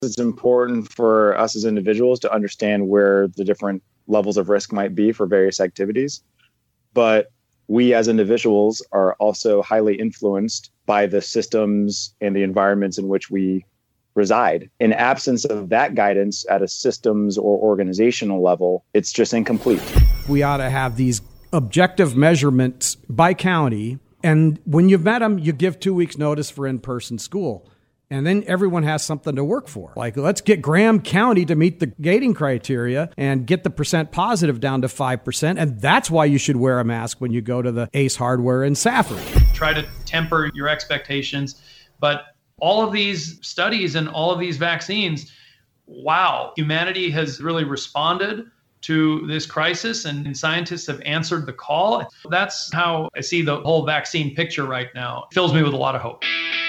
it's important for us as individuals to understand where the different levels of risk might be for various activities. But we as individuals are also highly influenced by the systems and the environments in which we reside. In absence of that guidance at a systems or organizational level, it's just incomplete. We ought to have these objective measurements by county. And when you've met them, you give 2 weeks notice for in-person school. And then everyone has something to work for. Like, let's get Graham County to meet the gating criteria and get the percent positive down to 5%. And that's why you should wear a mask when you go to the Ace Hardware in Safford. Try to temper your expectations. But all of these studies and all of these vaccines, wow, humanity has really responded to this crisis, and scientists have answered the call. That's how I see the whole vaccine picture right now. It fills me with a lot of hope.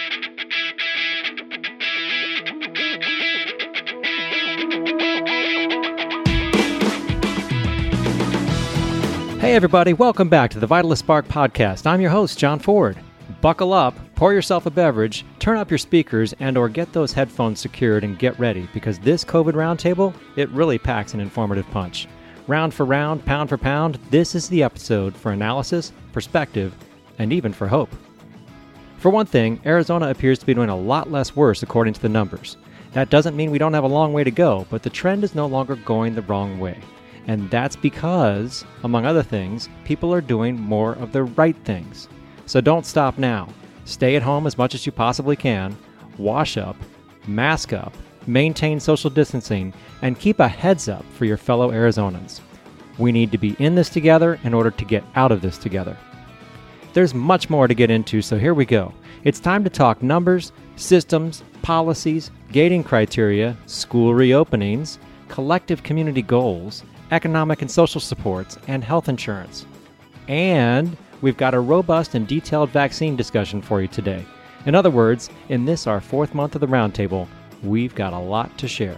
Hey everybody, welcome back to the Vitalist Spark podcast. I'm your host, John Ford. Buckle up, pour yourself a beverage, turn up your speakers, and or get those headphones secured and get ready, because this COVID roundtable, it really packs an informative punch. Round for round, pound for pound, this is the episode for analysis, perspective, and even for hope. For one thing, Arizona appears to be doing a lot less worse according to the numbers. That doesn't mean we don't have a long way to go, but the trend is no longer going the wrong way. And that's because, among other things, people are doing more of the right things. So don't stop now. Stay at home as much as you possibly can, wash up, mask up, maintain social distancing, and keep a heads up for your fellow Arizonans. We need to be in this together in order to get out of this together. There's much more to get into, so here we go. It's time to talk numbers, systems, policies, gating criteria, school reopenings, collective community goals, economic and social supports, and health insurance. And we've got a robust and detailed vaccine discussion for you today. In other words, in this, our fourth month of the roundtable, we've got a lot to share.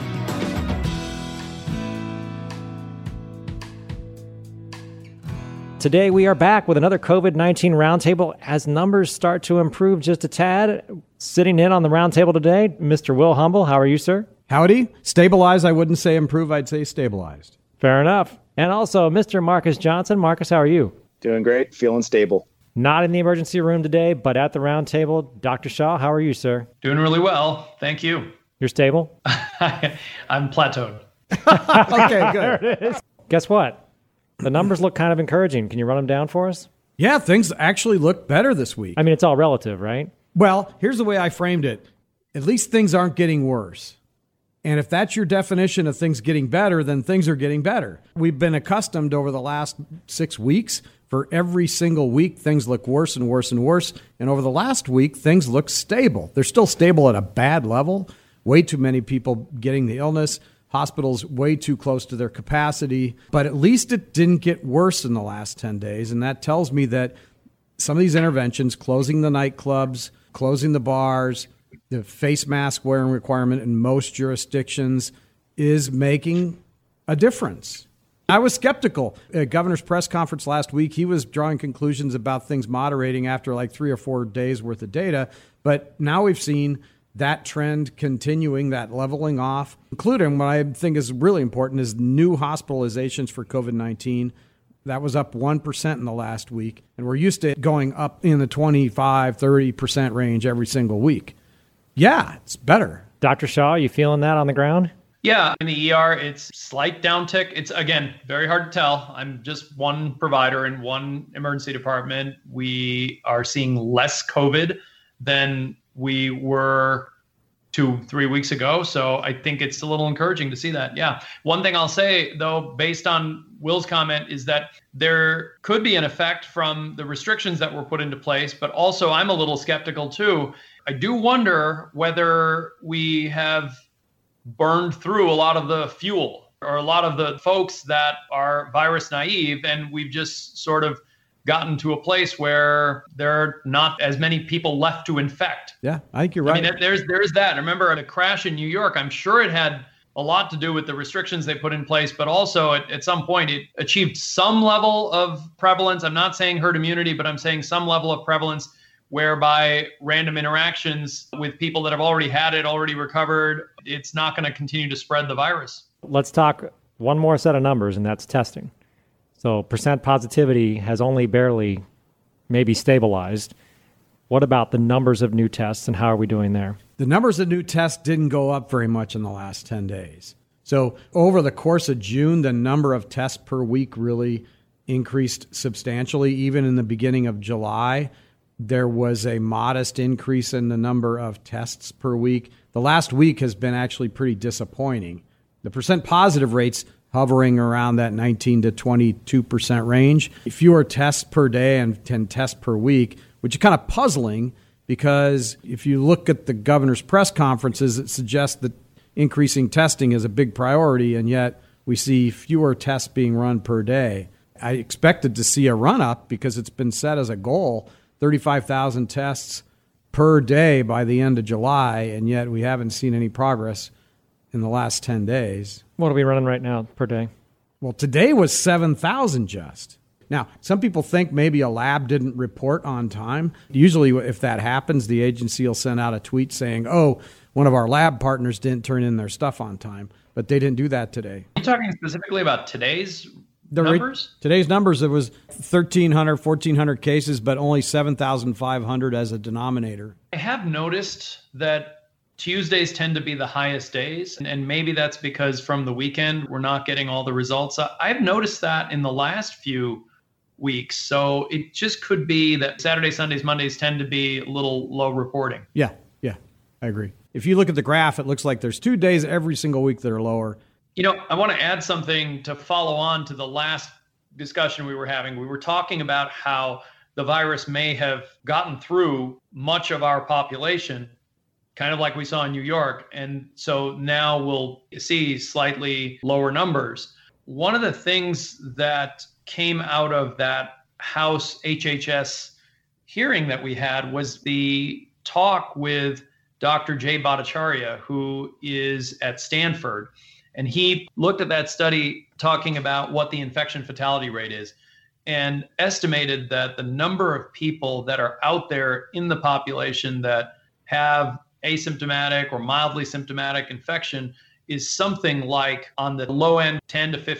Today, we are back with another COVID-19 roundtable as numbers start to improve just a tad. Sitting in on the roundtable today, Mr. Will Humble. How are you, sir? Howdy. Stabilized, I wouldn't say improve, I'd say stabilized. Fair enough. And also, Mr. Marcus Johnson. Marcus, how are you? Doing great, feeling stable. Not in the emergency room today, but at the roundtable. Dr. Shaw, how are you, sir? Doing really well. Thank you. You're stable? I'm plateaued. Okay, good. There it is. Guess what? The numbers look kind of encouraging. Can you run them down for us? Yeah, things actually look better this week. I mean, it's all relative, right? Well, here's the way I framed it. At least things aren't getting worse. And if that's your definition of things getting better, then things are getting better. We've been accustomed over the last 6 weeks, for every single week, things look worse and worse and worse. And over the last week, things look stable. They're still stable at a bad level. Way too many people getting the illness. Hospitals way too close to their capacity. But at least it didn't get worse in the last 10 days. And that tells me that some of these interventions, closing the nightclubs, closing the bars, the face mask wearing requirement in most jurisdictions is making a difference. I was skeptical. At Governor's press conference last week, he was drawing conclusions about things moderating after like 3 or 4 days worth of data. But now we've seen that trend continuing, that leveling off, including what I think is really important is new hospitalizations for COVID-19. That was up 1% in the last week. And we're used to it going up in the 25, 30% range every single week. Yeah, it's better. Dr. Shaw, you feeling that on the ground? Yeah, in the ER, it's slight downtick. It's, again, very hard to tell. I'm just one provider in one emergency department. We are seeing less COVID than we were 2-3 weeks ago. So I think it's a little encouraging to see that. Yeah. One thing I'll say, though, based on Will's comment, is that there could be an effect from the restrictions that were put into place. But also, I'm a little skeptical, too. I do wonder whether we have burned through a lot of the fuel or a lot of the folks that are virus naive, and we've just sort of gotten to a place where there are not as many people left to infect. Yeah, I think you're right. I mean, there's that. Remember the crash in New York, I'm sure it had a lot to do with the restrictions they put in place, but also at some point it achieved some level of prevalence. I'm not saying herd immunity, but I'm saying some level of prevalence whereby random interactions with people that have already had it, already recovered, it's not going to continue to spread the virus. Let's talk one more set of numbers, and that's testing. So percent positivity has only barely maybe stabilized. What about the numbers of new tests, and how are we doing there? The numbers of new tests didn't go up very much in the last 10 days. So over the course of June, the number of tests per week really increased substantially. Even in the beginning of July, there was a modest increase in the number of tests per week. The last week has been actually pretty disappointing. The percent positive rates hovering around that 19 to 22% range. Fewer tests per day and 10 tests per week, which is kind of puzzling because if you look at the governor's press conferences, it suggests that increasing testing is a big priority, and yet we see fewer tests being run per day. I expected to see a run-up because it's been set as a goal, 35,000 tests per day by the end of July, and yet we haven't seen any progress in the last 10 days. What are we running right now per day? Well, today was 7,000 just. Now, some people think maybe a lab didn't report on time. Usually, if that happens, the agency will send out a tweet saying, oh, one of our lab partners didn't turn in their stuff on time, but they didn't do that today. Are you talking specifically about today's numbers? Today's numbers, it was 1,300, 1,400 cases, but only 7,500 as a denominator. I have noticed that Tuesdays tend to be the highest days, and maybe that's because from the weekend, we're not getting all the results. I've noticed that in the last few weeks. So it just could be that Saturdays, Sundays, Mondays tend to be a little low reporting. Yeah, I agree. If you look at the graph, it looks like there's 2 days every single week that are lower. You know, I want to add something to follow on to the last discussion we were having. We were talking about how the virus may have gotten through much of our population, kind of like we saw in New York. And so now we'll see slightly lower numbers. One of the things that came out of that House HHS hearing that we had was the talk with Dr. Jay Bhattacharya, who is at Stanford. And he looked at that study talking about what the infection fatality rate is and estimated that the number of people that are out there in the population that have asymptomatic or mildly symptomatic infection is something like on the low end 10 to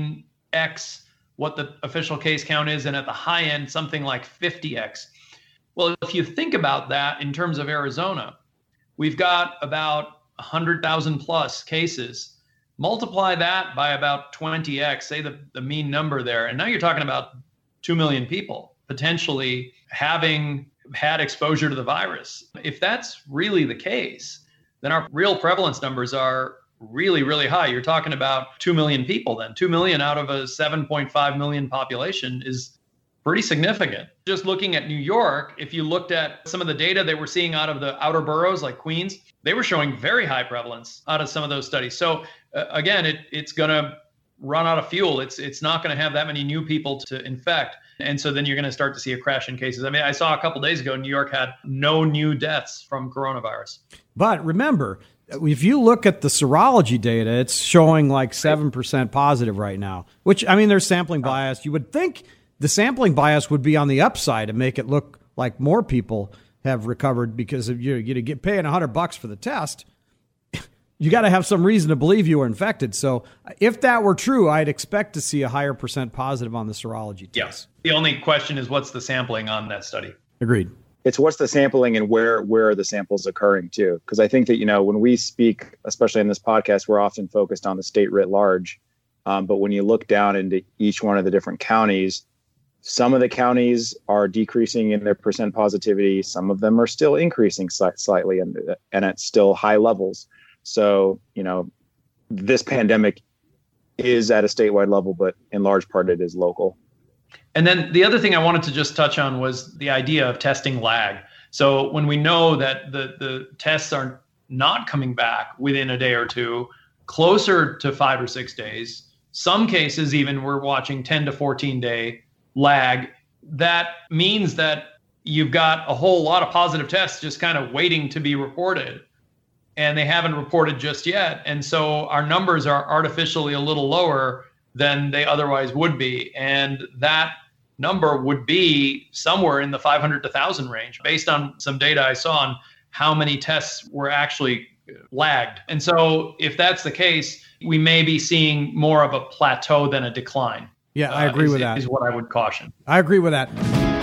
15x what the official case count is, and at the high end something like 50x. Well, if you think about that in terms of Arizona, we've got about 100,000 plus cases. Multiply that by about 20x, say the mean number there, and now you're talking about 2 million people potentially having had exposure to the virus. If that's really the case, then our real prevalence numbers are really, really high. You're talking about 2 million people then. 2 million out of a 7.5 million population is pretty significant. Just looking at New York, if you looked at some of the data they were seeing out of the outer boroughs like Queens, they were showing very high prevalence out of some of those studies. So again, it's going to run out of fuel. It's not going to have that many new people to infect. And so then you're going to start to see a crash in cases. I mean, I saw a couple days ago, New York had no new deaths from coronavirus. But remember, if you look at the serology data, it's showing like 7% positive right now, which, I mean, there's sampling bias. You would think the sampling bias would be on the upside and make it look like more people have recovered because of you get paying $100 for the test. You got to have some reason to believe you were infected. So if that were true, I'd expect to see a higher percent positive on the serology test. Yes. The only question is what's the sampling on that study? Agreed. It's what's the sampling and where are the samples occurring too? Because I think that, when we speak, especially in this podcast, we're often focused on the state writ large. But when you look down into each one of the different counties, some of the counties are decreasing in their percent positivity. Some of them are still increasing slightly and at still high levels. So, this pandemic is at a statewide level, but in large part it is local. And then the other thing I wanted to just touch on was the idea of testing lag. So when we know that the tests are not coming back within a day or two, closer to 5 or 6 days, some cases even we're watching 10 to 14 day lag. That means that you've got a whole lot of positive tests just kind of waiting to be reported, and they haven't reported just yet. And so our numbers are artificially a little lower than they otherwise would be. And that number would be somewhere in the 500 to 1,000 range based on some data I saw on how many tests were actually lagged. And so if that's the case, we may be seeing more of a plateau than a decline. Yeah, I agree with that. Is what I would caution. I agree with that.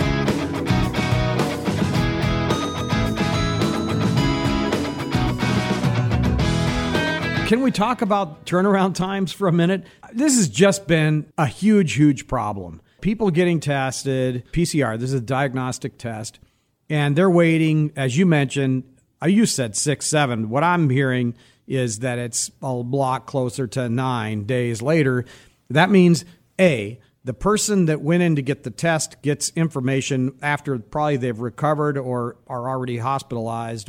Can we talk about turnaround times for a minute? This has just been a huge, huge problem. People getting tested, PCR, this is a diagnostic test, and they're waiting, as you mentioned, you said 6, 7. What I'm hearing is that it's a block closer to 9 days later. That means, A, the person that went in to get the test gets information after probably they've recovered or are already hospitalized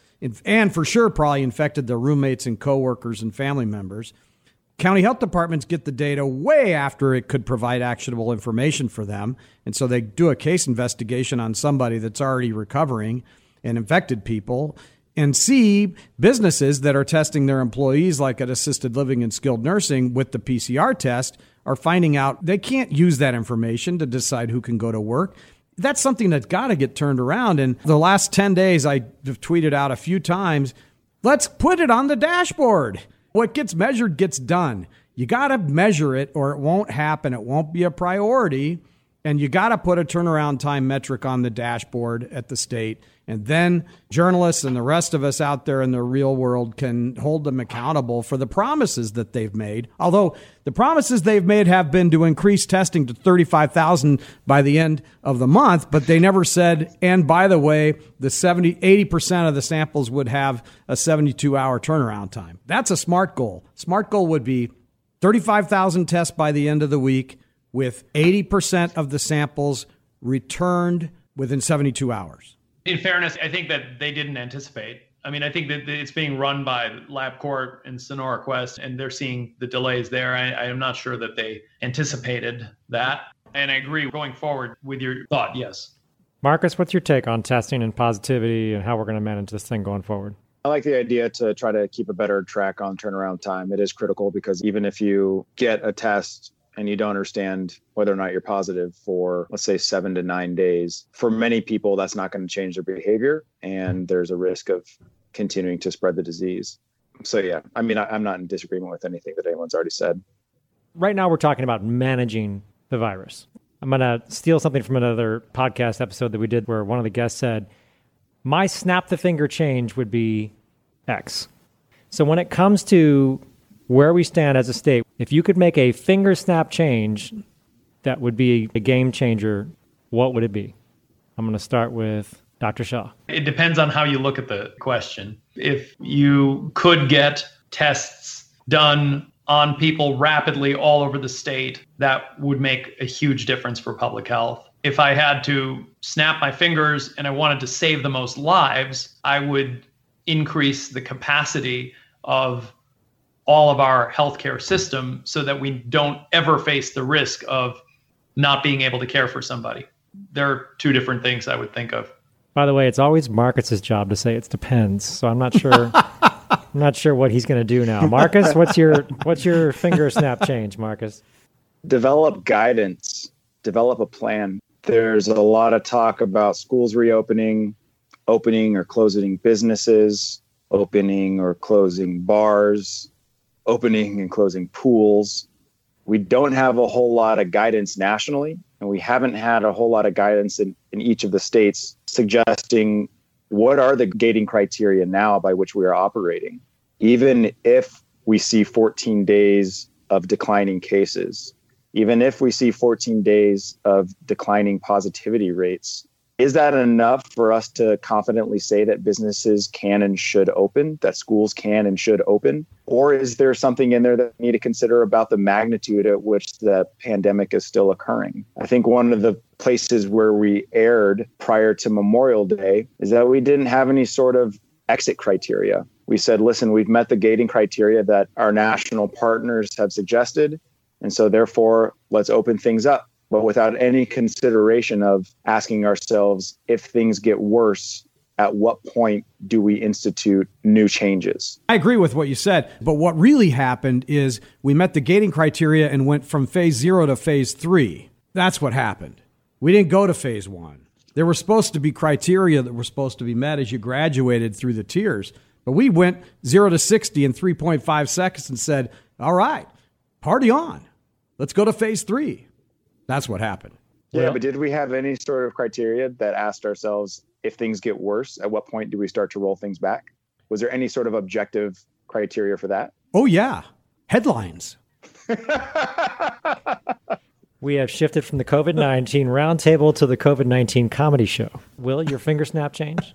and for sure probably infected their roommates and coworkers and family members. County health departments get the data way after it could provide actionable information for them. And so they do a case investigation on somebody that's already recovering and infected people. And C, businesses that are testing their employees, like at assisted living and skilled nursing with the PCR test, are finding out they can't use that information to decide who can go to work. That's something that's got to get turned around. And the last 10 days, I've tweeted out a few times, let's put it on the dashboard. What gets measured gets done. You got to measure it or it won't happen. It won't be a priority. And you got to put a turnaround time metric on the dashboard at the state. And then journalists and the rest of us out there in the real world can hold them accountable for the promises that they've made. Although the promises they've made have been to increase testing to 35,000 by the end of the month, but they never said, and by the way, the 80% of the samples would have a 72-hour turnaround time. That's a SMART goal. SMART goal would be 35,000 tests by the end of the week with 80% of the samples returned within 72 hours. In fairness, I think that they didn't anticipate. I mean, I think that it's being run by LabCorp and Sonora Quest, and they're seeing the delays there. I am not sure that they anticipated that. And I agree going forward with your thought, yes. Marcus, what's your take on testing and positivity and how we're going to manage this thing going forward? I like the idea to try to keep a better track on turnaround time. It is critical because even if you get a test and you don't understand whether or not you're positive for, let's say, 7 to 9 days, for many people, that's not going to change their behavior. And there's a risk of continuing to spread the disease. So, yeah, I mean, I'm not in disagreement with anything that anyone's already said. Right now, we're talking about managing the virus. I'm going to steal something from another podcast episode that we did where one of the guests said, my snap the finger change would be X. So when it comes to where we stand as a state, if you could make a finger snap change that would be a game changer, what would it be? I'm going to start with Dr. Shah. It depends on how you look at the question. If you could get tests done on people rapidly all over the state, that would make a huge difference for public health. If I had to snap my fingers and I wanted to save the most lives, I would increase the capacity of all of our healthcare system so that we don't ever face the risk of not being able to care for somebody. There are two different things I would think of. By the way, it's always Marcus's job to say it depends. So I'm not sure. I'm not sure what he's going to do now. Marcus, what's your finger snap change, Marcus? Develop guidance. Develop a plan. There's a lot of talk about schools reopening, opening or closing businesses, opening or closing bars, opening and closing pools. We don't have a whole lot of guidance nationally, and we haven't had a whole lot of guidance in each of the states suggesting what are the gating criteria now by which we are operating. Even if we see 14 days of declining cases, even if we see 14 days of declining positivity rates, is that enough for us to confidently say that businesses can and should open, that schools can and should open? Or is there something in there that we need to consider about the magnitude at which the pandemic is still occurring? I think one of the places where we erred prior to Memorial Day is that we didn't have any sort of exit criteria. We said, listen, we've met the gating criteria that our national partners have suggested, and so therefore, let's open things up. But without any consideration of asking ourselves, if things get worse, at what point do we institute new changes? I agree with what you said, but what really happened is we met the gating criteria and went from phase 0 to phase 3. That's what happened. We didn't go to phase one. There were supposed to be criteria that were supposed to be met as you graduated through the tiers. But we went 0 to 60 in 3.5 seconds and said, all right, party on. Let's go to phase three. That's what happened. Yeah, but did we have any sort of criteria that asked ourselves, if things get worse, at what point do we start to roll things back? Was there any sort of objective criteria for that? Oh, yeah. Headlines. We have shifted from the COVID-19 roundtable to the COVID-19 comedy show. Will your finger snap change?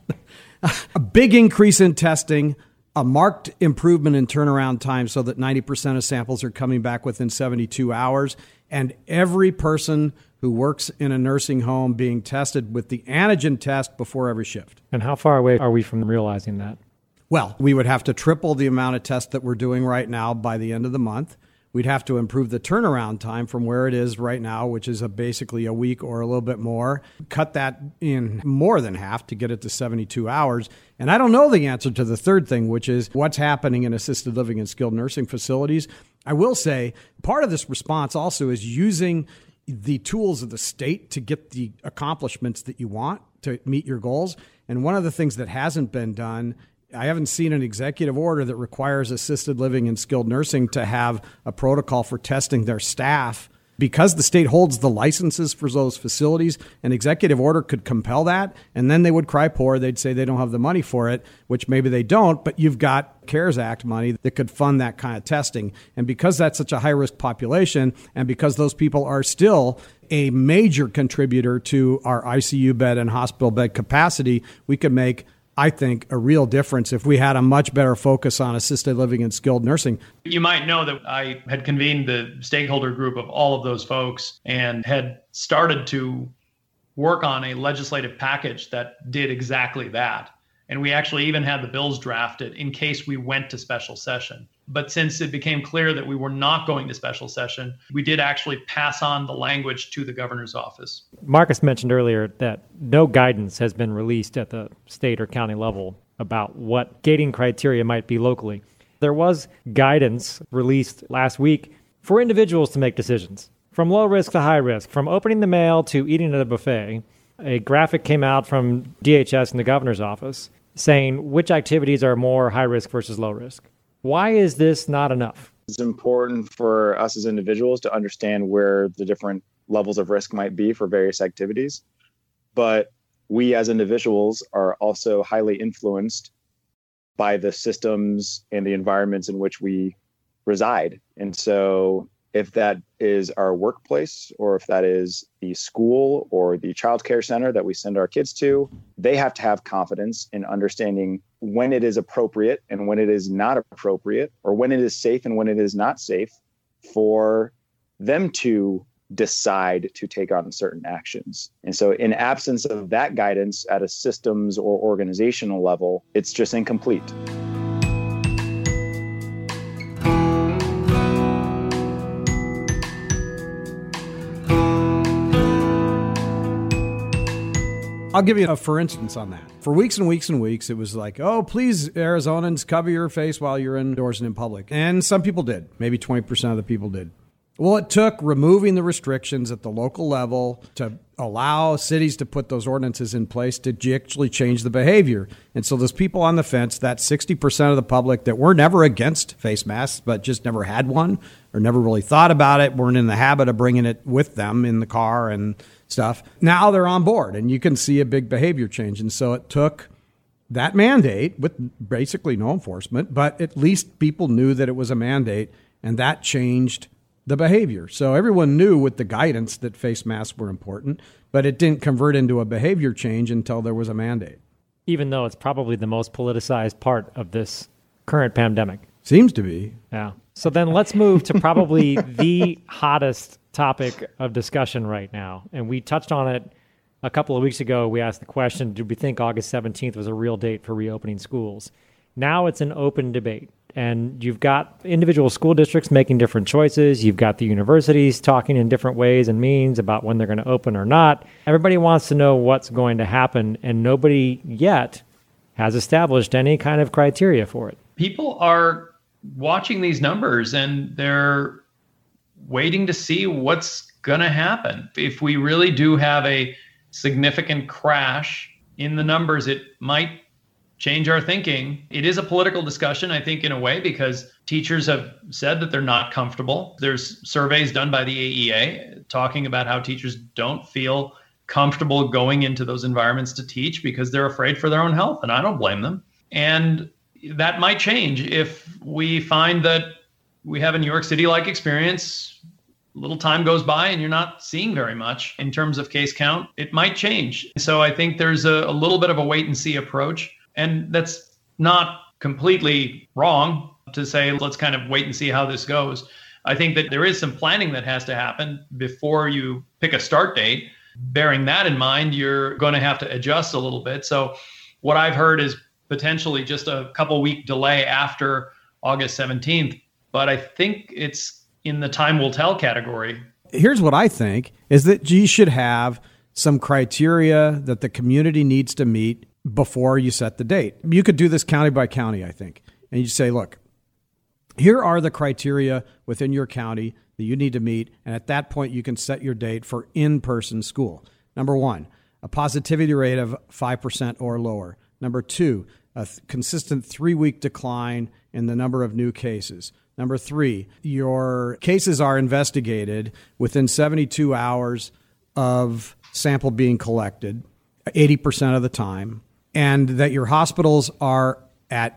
A big increase in testing, a marked improvement in turnaround time so that 90% of samples are coming back within 72 hours, and every person who works in a nursing home being tested with the antigen test before every shift. And how far away are we from realizing that? Well, we would have to triple the amount of tests that we're doing right now by the end of the month. We'd have to improve the turnaround time from where it is right now, which is basically a week or a little bit more. Cut that in more than half to get it to 72 hours. And I don't know the answer to the third thing, which is what's happening in assisted living and skilled nursing facilities. I will say part of this response also is using the tools of the state to get the accomplishments that you want to meet your goals. And one of the things that hasn't been done, I haven't seen an executive order that requires assisted living and skilled nursing to have a protocol for testing their staff. Because the state holds the licenses for those facilities, an executive order could compel that, and then they would cry poor. They'd say they don't have the money for it, which maybe they don't, but you've got CARES Act money that could fund that kind of testing. And because that's such a high-risk population, and because those people are still a major contributor to our ICU bed and hospital bed capacity, we could make, I think, a real difference if we had a much better focus on assisted living and skilled nursing. You might know that I had convened the stakeholder group of all of those folks and had started to work on a legislative package that did exactly that. And we actually even had the bills drafted in case we went to special session. But since it became clear that we were not going to special session, we did actually pass on the language to the governor's office. Marcus mentioned earlier that no guidance has been released at the state or county level about what gating criteria might be locally. There was guidance released last week for individuals to make decisions, from low risk to high risk, from opening the mail to eating at a buffet. A graphic came out from DHS and the governor's office saying which activities are more high risk versus low risk. Why is this not enough? It's important for us as individuals to understand where the different levels of risk might be for various activities. But we as individuals are also highly influenced by the systems and the environments in which we reside. And so if that is our workplace, or if that is the school or the childcare center that we send our kids to, they have to have confidence in understanding when it is appropriate and when it is not appropriate, or when it is safe and when it is not safe for them to decide to take on certain actions. And so in absence of that guidance at a systems or organizational level, it's just incomplete. I'll give you a for instance on that. For weeks and weeks and weeks, it was like, oh, please, Arizonans, cover your face while you're indoors and in public. And some people did. Maybe 20% of the people did. Well, it took removing the restrictions at the local level to allow cities to put those ordinances in place to actually change the behavior. And so those people on the fence, that 60% of the public that were never against face masks, but just never had one or never really thought about it, weren't in the habit of bringing it with them in the car and stuff. Now they're on board and you can see a big behavior change. And so it took that mandate with basically no enforcement, but at least people knew that it was a mandate, and that changed the behavior. So everyone knew with the guidance that face masks were important, but it didn't convert into a behavior change until there was a mandate. Even though it's probably the most politicized part of this current pandemic. Seems to be. Yeah. So then let's move to probably the hottest topic of discussion right now. And we touched on it a couple of weeks ago. We asked the question, did we think August 17th was a real date for reopening schools? Now it's an open debate. And you've got individual school districts making different choices. You've got the universities talking in different ways and means about when they're going to open or not. Everybody wants to know what's going to happen, and nobody yet has established any kind of criteria for it. People are watching these numbers, and they're waiting to see what's going to happen. If we really do have a significant crash in the numbers, it might change our thinking. It is a political discussion, I think, in a way, because teachers have said that they're not comfortable. There's surveys done by the AEA talking about how teachers don't feel comfortable going into those environments to teach because they're afraid for their own health, and I don't blame them. And that might change if we find that we have a New York City-like experience, a little time goes by and you're not seeing very much in terms of case count. It might change. So I think there's a little bit of a wait and see approach. And that's not completely wrong to say, let's kind of wait and see how this goes. I think that there is some planning that has to happen before you pick a start date. Bearing that in mind, you're going to have to adjust a little bit. So what I've heard is potentially just a couple week delay after August 17th. But I think it's in the time will tell category. Here's what I think is that you should have some criteria that the community needs to meet before you set the date. You could do this county by county, I think. And you say, look, here are the criteria within your county that you need to meet. And at that point, you can set your date for in-person school. Number one, a positivity rate of 5% or lower. Number two, a consistent 3-week decline in the number of new cases. Number three, your cases are investigated within 72 hours of sample being collected, 80% of the time, and that your hospitals are at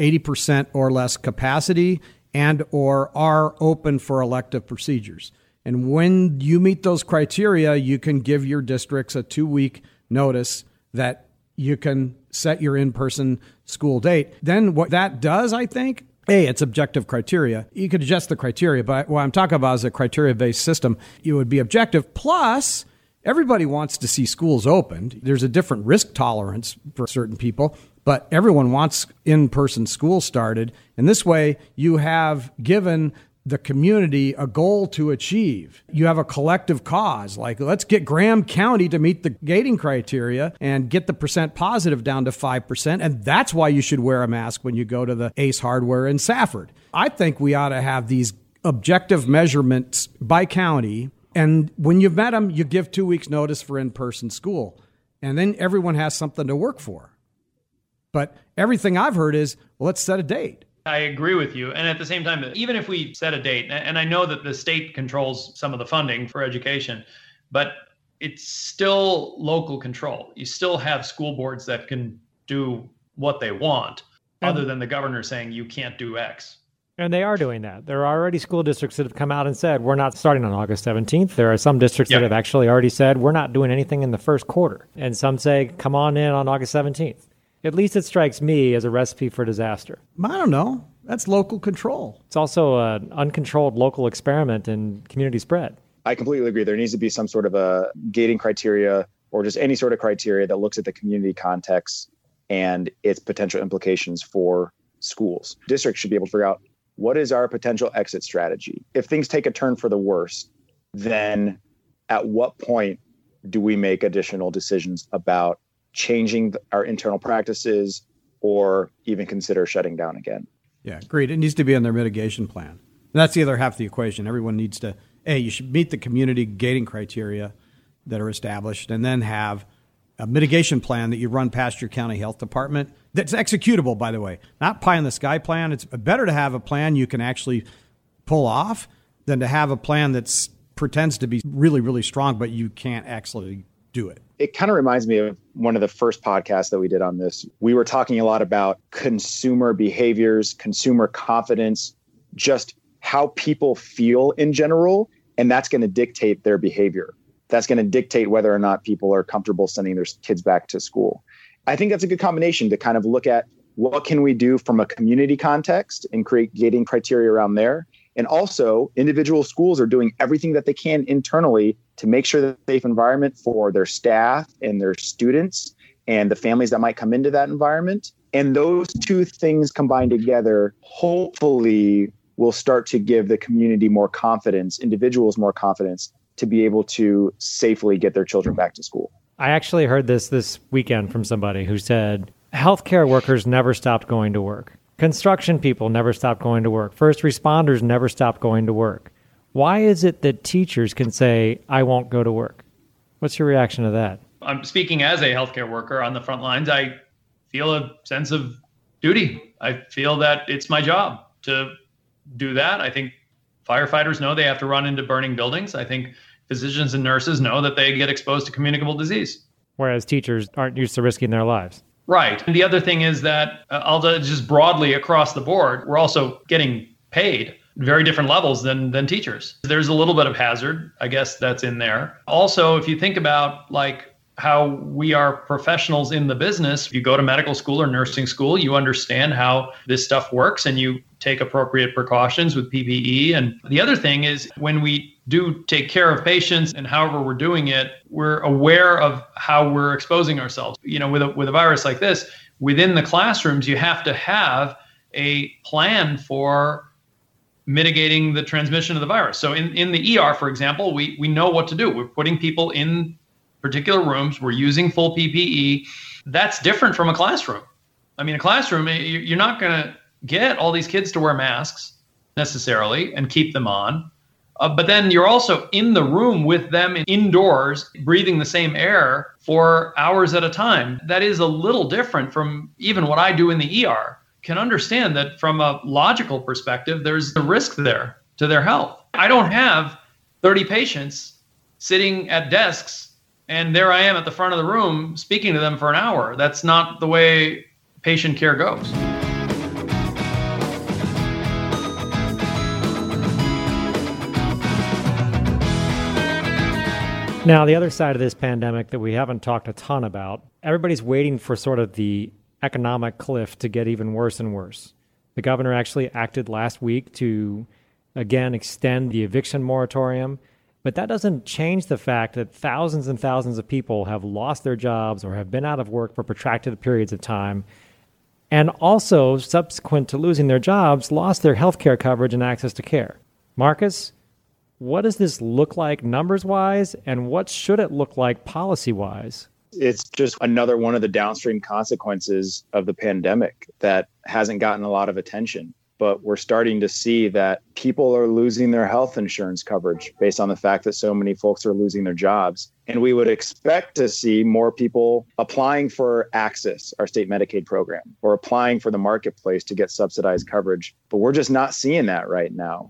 80% or less capacity and or are open for elective procedures. And when you meet those criteria, you can give your districts a 2-week notice that you can set your in-person school date. Then what that does, I think, it's objective criteria. You could adjust the criteria, but what I'm talking about is a criteria-based system. It would be objective. Plus, everybody wants to see schools opened. There's a different risk tolerance for certain people, but everyone wants in-person school started. And this way, you have given the community a goal to achieve. You have a collective cause, like let's get Graham County to meet the gating criteria and get the percent positive down to 5%. And that's why you should wear a mask when you go to the Ace Hardware in Safford. I think we ought to have these objective measurements by county. And when you've met them, you give 2 weeks notice for in-person school. And then everyone has something to work for. But everything I've heard is, well, let's set a date. I agree with you. And at the same time, even if we set a date, and I know that the state controls some of the funding for education, but it's still local control. You still have school boards that can do what they want, other than the governor saying you can't do X. And they are doing that. There are already school districts that have come out and said, we're not starting on August 17th. There are some districts that have actually already said, we're not doing anything in the first quarter. And some say, come on in on August 17th. At least it strikes me as a recipe for disaster. I don't know. That's local control. It's also an uncontrolled local experiment in community spread. I completely agree. There needs to be some sort of a gating criteria or just any sort of criteria that looks at the community context and its potential implications for schools. Districts should be able to figure out what is our potential exit strategy. If things take a turn for the worse, then at what point do we make additional decisions about changing our internal practices or even consider shutting down again? Yeah, agreed. It needs to be on their mitigation plan. And that's the other half of the equation. Everyone needs to, you should meet the community gating criteria that are established and then have a mitigation plan that you run past your county health department that's executable, by the way. Not pie in the sky plan. It's better to have a plan you can actually pull off than to have a plan that pretends to be really, really strong, but you can't actually do it. It kind of reminds me of one of the first podcasts that we did on this. We were talking a lot about consumer behaviors, consumer confidence, just how people feel in general, and that's going to dictate their behavior. That's going to dictate whether or not people are comfortable sending their kids back to school. I think that's a good combination to kind of look at what can we do from a community context and create gating criteria around there. And also, individual schools are doing everything that they can internally to make sure that it's a safe environment for their staff and their students and the families that might come into that environment. And those two things combined together, hopefully, will start to give the community more confidence, individuals more confidence to be able to safely get their children back to school. I actually heard this weekend from somebody who said, healthcare workers never stopped going to work. Construction people never stopped going to work. First responders never stopped going to work. Why is it that teachers can say, I won't go to work? What's your reaction to that? I'm speaking as a healthcare worker on the front lines. I feel a sense of duty. I feel that it's my job to do that. I think firefighters know they have to run into burning buildings. I think physicians and nurses know that they get exposed to communicable disease. Whereas teachers aren't used to risking their lives. Right. And the other thing is that, just broadly across the board, we're also getting paid very different levels than teachers. There's a little bit of hazard, I guess, that's in there. Also, if you think about like how we are professionals in the business, you go to medical school or nursing school, you understand how this stuff works and you take appropriate precautions with PPE. And the other thing is when we do take care of patients and however we're doing it, we're aware of how we're exposing ourselves. You know, with a virus like this, within the classrooms, you have to have a plan for mitigating the transmission of the virus. So in the ER, for example, we know what to do. We're putting people in particular rooms. We're using full PPE. That's different from a classroom. I mean, a classroom, you're not going to get all these kids to wear masks necessarily and keep them on. But then you're also in the room with them indoors, breathing the same air for hours at a time. That is a little different from even what I do in the ER. Can understand that from a logical perspective, there's a risk there to their health. I don't have 30 patients sitting at desks and there I am at the front of the room speaking to them for an hour. That's not the way patient care goes. Now, the other side of this pandemic that we haven't talked a ton about, everybody's waiting for sort of the economic cliff to get even worse and worse. The governor actually acted last week to, again, extend the eviction moratorium. But that doesn't change the fact that thousands and thousands of people have lost their jobs or have been out of work for protracted periods of time, and also, subsequent to losing their jobs, lost their health care coverage and access to care. Marcus, what does this look like numbers-wise, and what should it look like policy-wise? It's just another one of the downstream consequences of the pandemic that hasn't gotten a lot of attention. But we're starting to see that people are losing their health insurance coverage based on the fact that so many folks are losing their jobs. And we would expect to see more people applying for Access, our state Medicaid program, or applying for the marketplace to get subsidized coverage. But we're just not seeing that right now.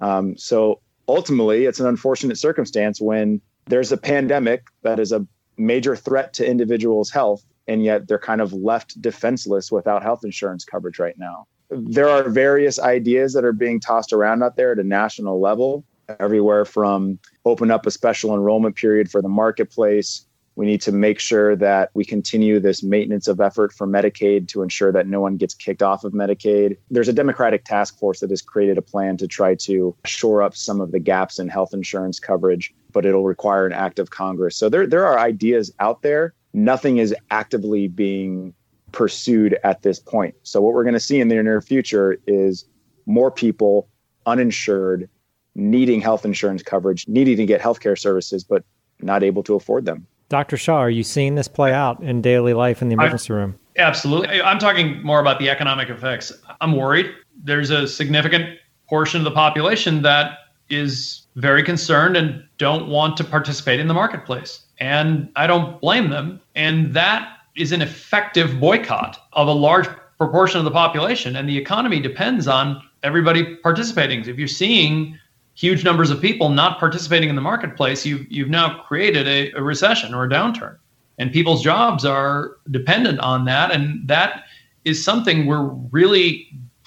So ultimately, it's an unfortunate circumstance when there's a pandemic that is a major threat to individuals' health, and yet they're kind of left defenseless without health insurance coverage right now. There are various ideas that are being tossed around out there at a national level, everywhere from open up a special enrollment period for the marketplace. We need to make sure that we continue this maintenance of effort for Medicaid to ensure that no one gets kicked off of Medicaid. There's a Democratic task force that has created a plan to try to shore up some of the gaps in health insurance coverage, but it'll require an act of Congress. So there are ideas out there. Nothing is actively being pursued at this point. So what we're going to see in the near future is more people uninsured, needing health insurance coverage, needing to get healthcare services, but not able to afford them. Dr. Shah, are you seeing this play out in daily life in the emergency room? Absolutely. I'm talking more about the economic effects. I'm worried. There's a significant portion of the population that is very concerned and don't want to participate in the marketplace. And I don't blame them. And that is an effective boycott of a large proportion of the population. And the economy depends on everybody participating. If you're seeing huge numbers of people not participating in the marketplace, you've now created a recession or a downturn. And people's jobs are dependent on that. And that is something we're really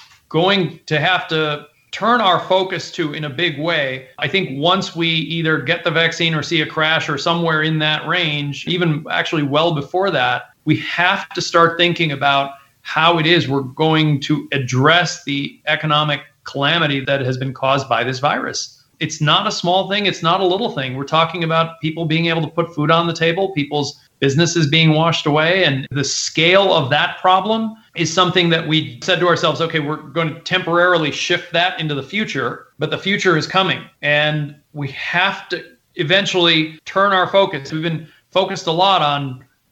going to have to turn our focus to in a big way. I think once we either get the vaccine or see a crash or somewhere in that range, even actually well before that, we have to start thinking about how it is we're going to address the economic calamity that has been caused by this virus. It's not a small thing. It's not a little thing. We're talking about people being able to put food on the table, people's businesses being washed away. And the scale of that problem is something that we said to ourselves, okay, we're going to temporarily shift that into the future, but the future is coming. And we have to eventually turn our focus. We've been focused a lot on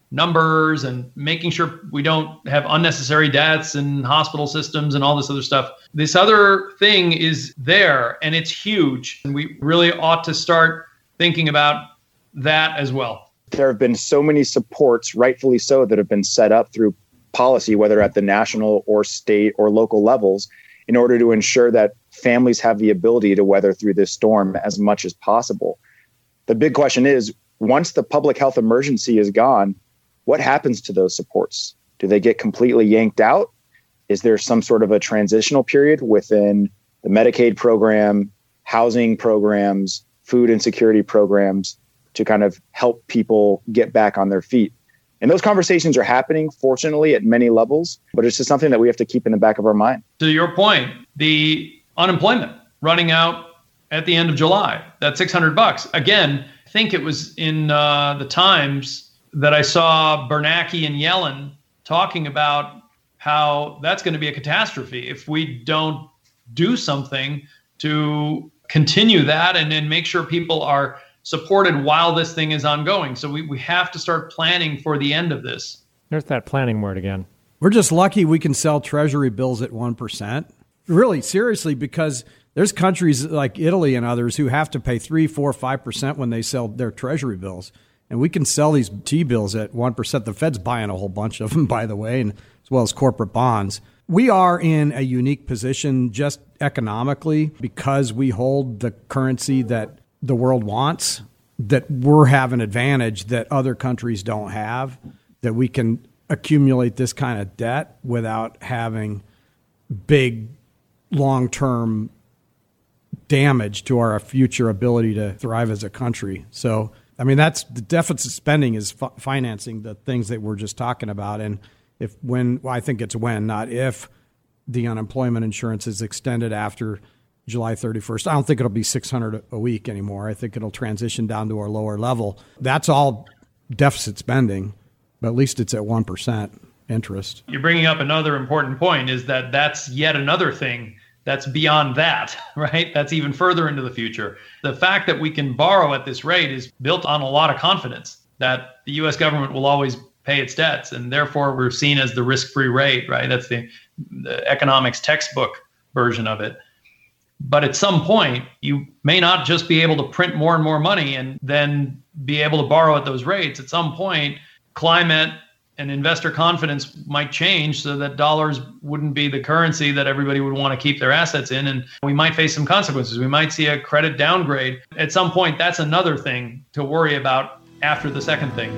numbers and making sure we don't have unnecessary deaths in hospital systems and all this other stuff. This other thing is there, and it's huge. And we really ought to start thinking about that as well. There have been so many supports, rightfully so, that have been set up through policy, whether at the national or state or local levels, in order to ensure that families have the ability to weather through this storm as much as possible. The big question is, once the public health emergency is gone, what happens to those supports? Do they get completely yanked out? Is there some sort of a transitional period within the Medicaid program, housing programs, food insecurity programs to kind of help people get back on their feet? And those conversations are happening, fortunately, at many levels, but it's just something that we have to keep in the back of our mind. To your point, the unemployment running out at the end of July, that $600. Again, I think it was in the Times that I saw Bernanke and Yellen talking about how that's going to be a catastrophe if we don't do something to continue that and then make sure people are supported while this thing is ongoing. So we have to start planning for the end of this. There's that planning word again. We're just lucky we can sell treasury bills at 1%. Really, seriously, because there's countries like Italy and others who have to pay 3%, 4%, 5% when they sell their treasury bills. And we can sell these T-bills at 1%. The Fed's buying a whole bunch of them, by the way, and as well as corporate bonds. We are in a unique position just economically because we hold the currency that the world wants, that we're have an advantage that other countries don't have, that we can accumulate this kind of debt without having big long-term damage to our future ability to thrive as a country. So, I mean, that's the deficit spending is financing the things that we're just talking about. And I think it's when, not if, the unemployment insurance is extended after July 31st. I don't think it'll be $600 a week anymore. I think it'll transition down to our lower level. That's all deficit spending, but at least it's at 1% interest. You're bringing up another important point, is that that's yet another thing that's beyond that, right? That's even further into the future. The fact that we can borrow at this rate is built on a lot of confidence that the U.S. government will always pay its debts, and therefore we're seen as the risk-free rate, right? That's the economics textbook version of it. But at some point, you may not just be able to print more and more money and then be able to borrow at those rates. At some point, climate and investor confidence might change so that dollars wouldn't be the currency that everybody would want to keep their assets in. And we might face some consequences. We might see a credit downgrade. At some point, that's another thing to worry about after the second thing.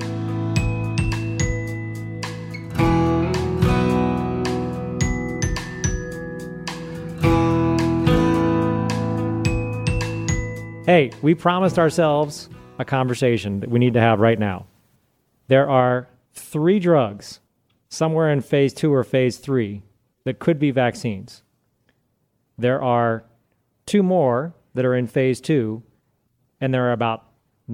Hey, we promised ourselves a conversation that we need to have right now. There are 3 drugs somewhere in phase 2 or phase 3 that could be vaccines. There are 2 more that are in phase 2, and there are about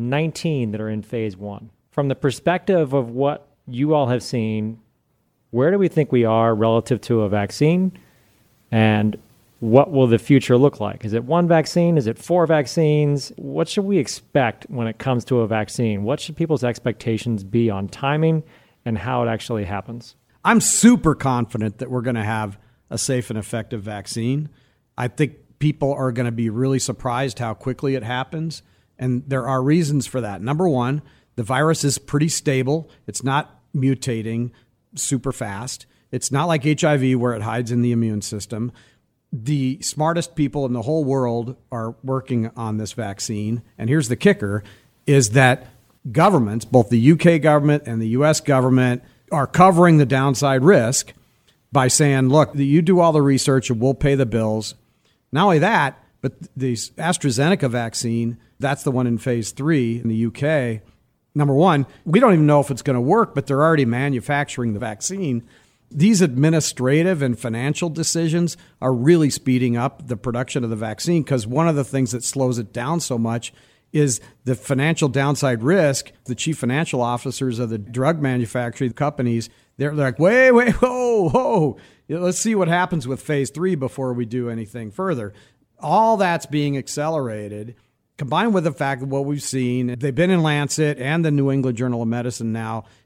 19 that are in phase 1. From the perspective of what you all have seen, where do we think we are relative to a vaccine, and what will the future look like? Is it 1 vaccine? Is it 4 vaccines? What should we expect when it comes to a vaccine? What should people's expectations be on timing and how it actually happens? I'm super confident that we're going to have a safe and effective vaccine. I think people are going to be really surprised how quickly it happens. And there are reasons for that. Number one, the virus is pretty stable. It's not mutating super fast. It's not like HIV where it hides in the immune system. The smartest people in the whole world are working on this vaccine. And here's the kicker, is that governments, both the UK government and the US government, are covering the downside risk by saying, look, you do all the research and we'll pay the bills. Not only that, but the AstraZeneca vaccine, that's the one in phase 3 in the UK. Number one, we don't even know if it's going to work, but they're already manufacturing the vaccine. These administrative and financial decisions are really speeding up the production of the vaccine, because one of the things that slows it down so much is the financial downside risk. The chief financial officers of the drug manufacturing companies, they're like, wait, whoa. Let's see what happens with phase 3 before we do anything further. All that's being accelerated, combined with the fact that what we've seen, they've been in Lancet and the New England Journal of Medicine now,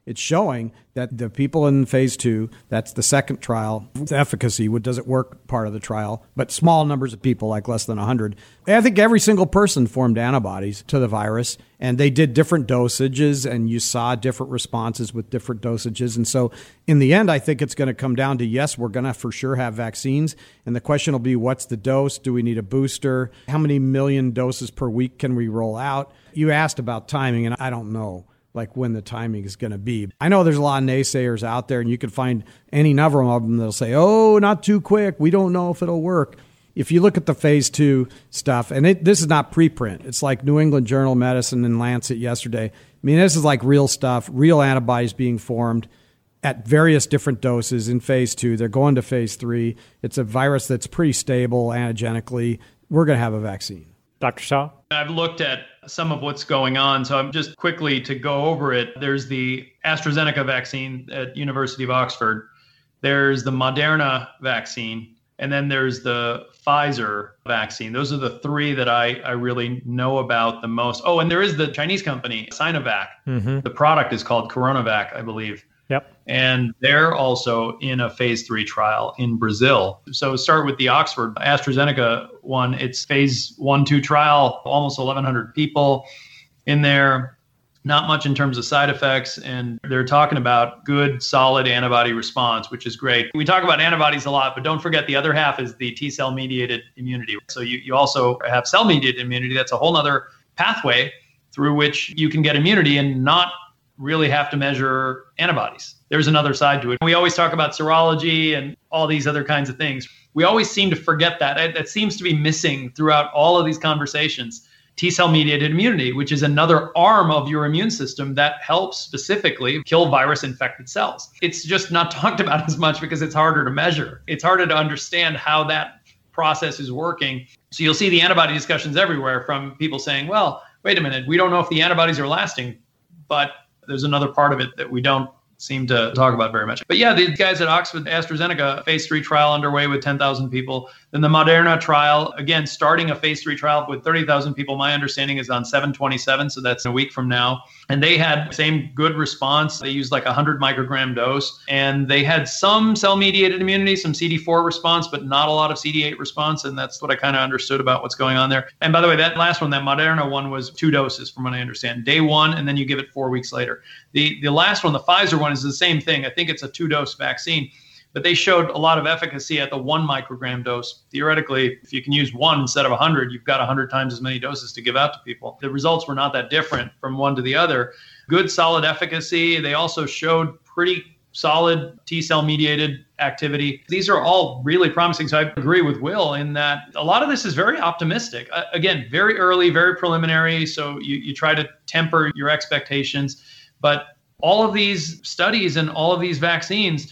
It's showing that the people in phase 2, that's the second trial, efficacy, does it work part of the trial, but small numbers of people, like less than 100. I think every single person formed antibodies to the virus, and they did different dosages, and you saw different responses with different dosages. And so in the end, I think it's going to come down to, yes, we're going to for sure have vaccines. And the question will be, what's the dose? Do we need a booster? How many million doses per week can we roll out? You asked about timing, and I don't know like when the timing is going to be. I know there's a lot of naysayers out there, and you can find any number of them that'll say, oh, not too quick. We don't know if it'll work. If you look at the phase 2 stuff, and this is not preprint. It's like New England Journal of Medicine and Lancet yesterday. I mean, this is like real stuff, real antibodies being formed at various different doses in phase 2. They're going to phase 3. It's a virus that's pretty stable antigenically. We're going to have a vaccine. Dr. Shah? I've looked at some of what's going on, so I'm just quickly to go over it. There's the AstraZeneca vaccine at University of Oxford. There's the Moderna vaccine, and then there's the Pfizer vaccine. Those are the three that I really know about the most. Oh, and there is the Chinese company, Sinovac. Mm-hmm. The product is called Coronavac, I believe. Yep. And they're also in a phase 3 trial in Brazil. So start with the Oxford AstraZeneca one. It's phase 1-2 trial, almost 1,100 people in there. Not much in terms of side effects. And they're talking about good, solid antibody response, which is great. We talk about antibodies a lot, but don't forget the other half is the T-cell mediated immunity. So you also have cell mediated immunity. That's a whole other pathway through which you can get immunity and not really have to measure antibodies. There's another side to it. We always talk about serology and all these other kinds of things. We always seem to forget that. That seems to be missing throughout all of these conversations. T-cell mediated immunity, which is another arm of your immune system that helps specifically kill virus-infected cells. It's just not talked about as much because it's harder to measure. It's harder to understand how that process is working. So you'll see the antibody discussions everywhere from people saying, well, wait a minute, we don't know if the antibodies are lasting, but there's another part of it that we don't seem to talk about very much. But yeah, the guys at Oxford AstraZeneca phase 3 trial underway with 10,000 people. Then the Moderna trial, again, starting a phase 3 trial with 30,000 people. My understanding is on 7/27, so that's a week from now. And they had same good response. They used like 100 microgram dose, and they had some cell-mediated immunity, some CD4 response, but not a lot of CD8 response. And that's what I kind of understood about what's going on there. And by the way, that last one, that Moderna one, was 2 doses from what I understand. Day 1, and then you give it 4 weeks later. The last one, the Pfizer one, is the same thing. I think it's a 2-dose vaccine, but they showed a lot of efficacy at the 1 microgram dose. Theoretically, if you can use 1 instead of 100, you've got 100 times as many doses to give out to people. The results were not that different from one to the other. Good, solid efficacy. They also showed pretty solid T-cell mediated activity. These are all really promising. So I agree with Will in that a lot of this is very optimistic. Again, very early, very preliminary. So you try to temper your expectations. But all of these studies and all of these vaccines,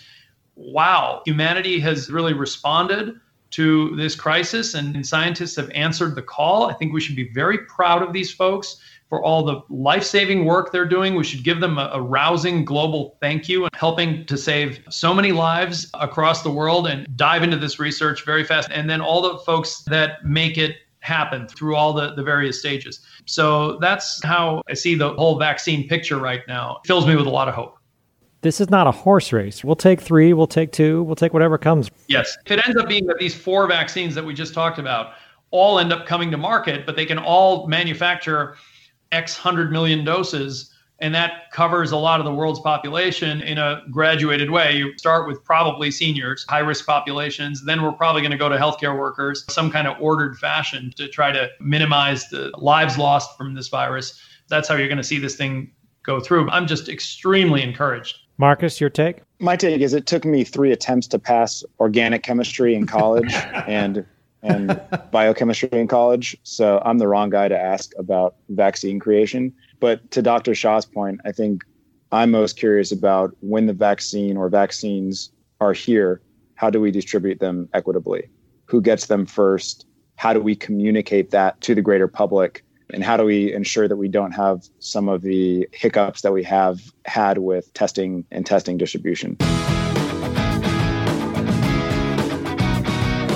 wow, humanity has really responded to this crisis, and scientists have answered the call. I think we should be very proud of these folks for all the life-saving work they're doing. We should give them a rousing global thank you and helping to save so many lives across the world and dive into this research very fast. And then all the folks that make it happen through all the various stages. So that's how I see the whole vaccine picture right now. It fills me with a lot of hope. This is not a horse race. We'll take 3, we'll take 2, we'll take whatever comes. Yes. If it ends up being that these 4 vaccines that we just talked about all end up coming to market, but they can all manufacture X 100 million doses, and that covers a lot of the world's population in a graduated way. You start with probably seniors, high-risk populations. Then we're probably going to go to healthcare workers, some kind of ordered fashion to try to minimize the lives lost from this virus. That's how you're going to see this thing go through. I'm just extremely encouraged. Marcus, your take? My take is it took me 3 attempts to pass organic chemistry in college and biochemistry in college. So I'm the wrong guy to ask about vaccine creation. But to Dr. Shah's point, I think I'm most curious about when the vaccine or vaccines are here, how do we distribute them equitably? Who gets them first? How do we communicate that to the greater public? And how do we ensure that we don't have some of the hiccups that we have had with testing and testing distribution?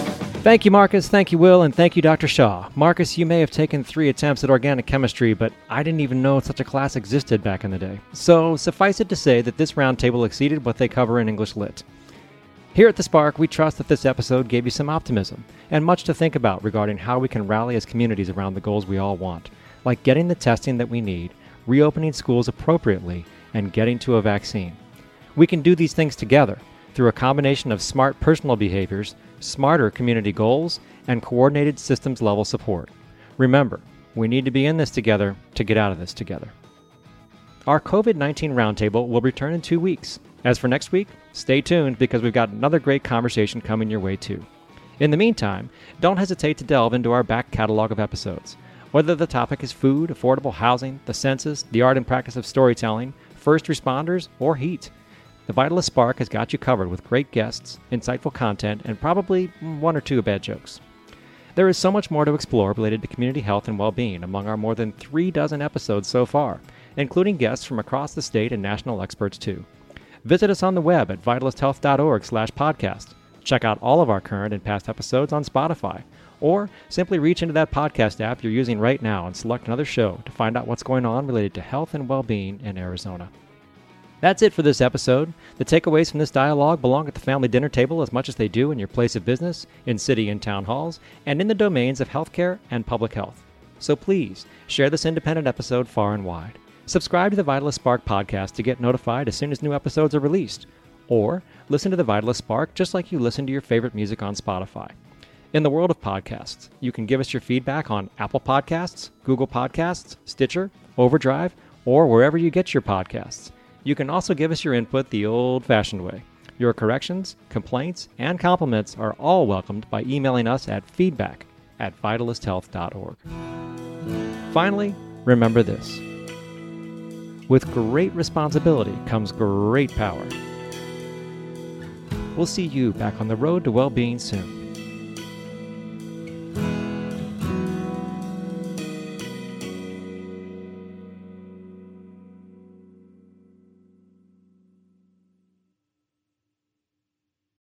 Thank you, Marcus. Thank you, Will. And thank you, Dr. Shaw. Marcus, you may have taken 3 attempts at organic chemistry, but I didn't even know such a class existed back in the day. So suffice it to say that this roundtable exceeded what they cover in English Lit. Here at The Spark, we trust that this episode gave you some optimism and much to think about regarding how we can rally as communities around the goals we all want, like getting the testing that we need, reopening schools appropriately, and getting to a vaccine. We can do these things together through a combination of smart personal behaviors, smarter community goals, and coordinated systems-level support. Remember, we need to be in this together to get out of this together. Our COVID-19 Roundtable will return in 2 weeks. As for next week, stay tuned because we've got another great conversation coming your way too. In the meantime, don't hesitate to delve into our back catalog of episodes. Whether the topic is food, affordable housing, the census, the art and practice of storytelling, first responders, or heat, the Vitalist Spark has got you covered with great guests, insightful content, and probably 1 or 2 bad jokes. There is so much more to explore related to community health and well-being among our more than 3 dozen episodes so far, including guests from across the state and national experts too. Visit us on the web at vitalisthealth.org/podcast. Check out all of our current and past episodes on Spotify, or simply reach into that podcast app you're using right now and select another show to find out what's going on related to health and well-being in Arizona. That's it for this episode. The takeaways from this dialogue belong at the family dinner table as much as they do in your place of business, in city and town halls, and in the domains of healthcare and public health. So please, share this independent episode far and wide. Subscribe to the Vitalist Spark podcast to get notified as soon as new episodes are released. Or listen to the Vitalist Spark just like you listen to your favorite music on Spotify. In the world of podcasts, you can give us your feedback on Apple Podcasts, Google Podcasts, Stitcher, Overdrive, or wherever you get your podcasts. You can also give us your input the old-fashioned way. Your corrections, complaints, and compliments are all welcomed by emailing us at feedback@vitalisthealth.org. Finally, remember this. With great responsibility comes great power. We'll see you back on the road to well-being soon.